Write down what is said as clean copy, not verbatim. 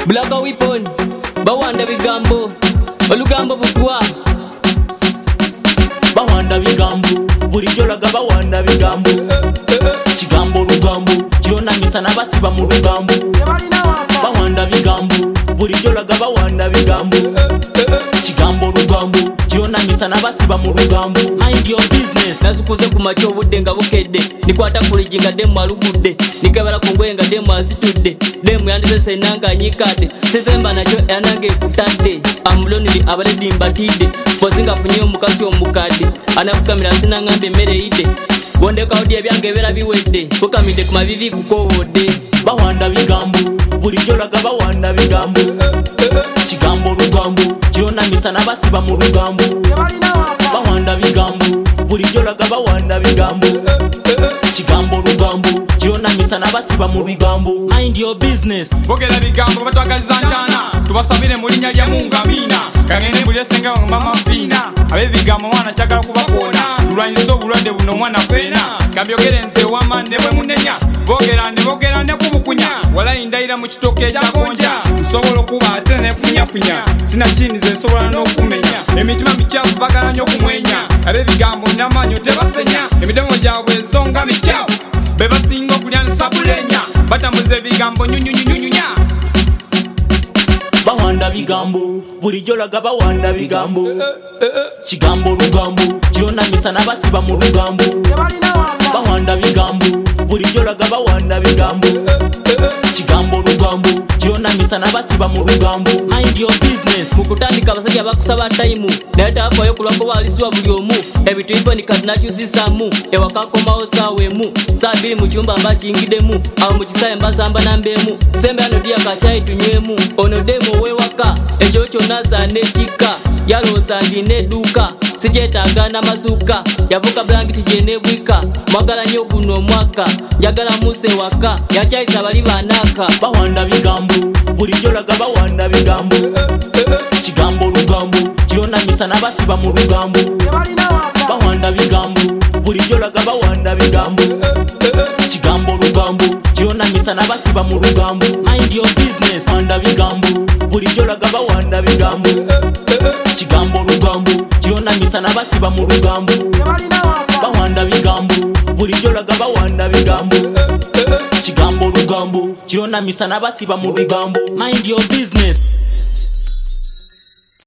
Black weapon, bawanda bigambo, olugambo bugwa. Bawanda bigambo, bulijjo laga bawanda bigambo. Kigambo lugambo, kyonna misana basiba mu lugambo. Bawanda bigambo, bulijjo laga bawanda bigambo. Kigambo lugambo, kyonna misana basiba mu lugambo. Mind your business. Nazukuze ku macho obudde nga bukedde, nikwata kuligi nga demu alugudde, nikebala ku ngoye nga demu azitudde, demu yandizese nanga anyikadde, sizemba nakyo yanange ekutadde, amuloniri abaledi mbatidde, pozinga funye omukazi omukadde, anafukamira sinangamba emmere eyidde, wondekawodi ebyange ebera biwedde, fukamidde ku mavivi kukowodde. Bawanda bigambo, bulijjo laga bawanda bigambo. Kigambo lugambo, kyonna misana basiba mu lugambo. Bawanda bigambo, bulijjo laga bawanda bigambo. Kigambo lugambo, kyonna misana basiba mu bigambo. Mind your business. Bogera bigambo batwagaliza ntana, tubasabire mu linnya lya Mungamina, kagende buli esenga wa mama fina, abe bigambo mwana kyagala kubakona, tulwanyisa obulwadde buno mwana fena, kabyogere nze wamande bwe munenya, bogera ne kubukunya, walayi ndayira mu kitooke ekyagonja, nsobola okuba ate ne funyafunya, sina kindi ze nsobola n'okumenya, emitima mikyafu bagala nnyo okumwenya, abe bigambo n'amaanyi tebasenya, emidomo gyabwe ensonga mikyafu, be basinga okulya nsabulenya, batambuza ebigambo nyunyunyunyunya. Bawanda bigambo, bulijjo laga bawanda bigambo. Kigambo lugambo, kyonna misana basiba mu lugambo. Bawanda bigambo, bulijjo laga bawanda bigambo. Kigambo lugambo, kyonna misana basiba mu lugambo. Mind your business. Mukutandika abasajja bakusaba time, naye tafaayo kulwako baalisiwa buli omu, ebintu bibonika tunakyusisaamu, ewaka akomawo saawa emu, saa 2 mu kyumba mba kingiddemu, awo mu kisaawe mbasamba nambeemu, sembe ano dya kacyayi tunywemu, ono demu ow'ewaka, ekyo kyonna asaana ekikka, yaloosa ndina edduuka, sikyetaaga n'amazuuka, yavuka bulangiti gyenebwika, mwagala nnyo guno omwaka, njagala muuse ewaka, yakyayisa abali banaaka. Bawanda bigambo, bulijjo laga bawanda bigambo. Kigambo lugambo, kyonna misana basiba mu lugambo. Bawanda bigambo, bulijjo laga bawanda bigambo. Kigambo lugambo, kyonna misana basiba mu lugambo. Mind your business. Bawanda bigambo, bulijjo laga bawanda bigambo. Kigambo lugambo, kyonna misana basiba mu lugambo. Bawanda bigambo, bulijjo laga bawanda bigambo. Kigambo lugambo, kyonna misana basiba mu bigambo. Mind your business.